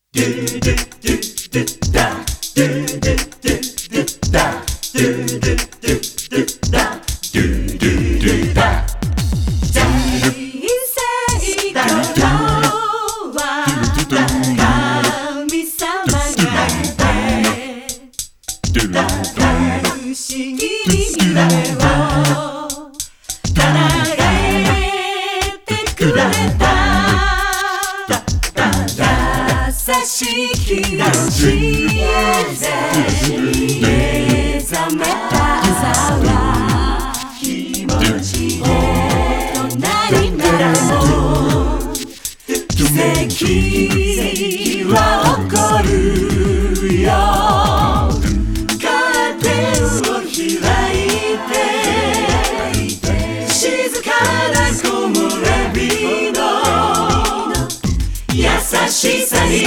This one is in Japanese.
不思議に未来を叶えてくれた優しい気持ちで目覚めた朝は気持ち大人になるも奇跡は起こるよ優しさに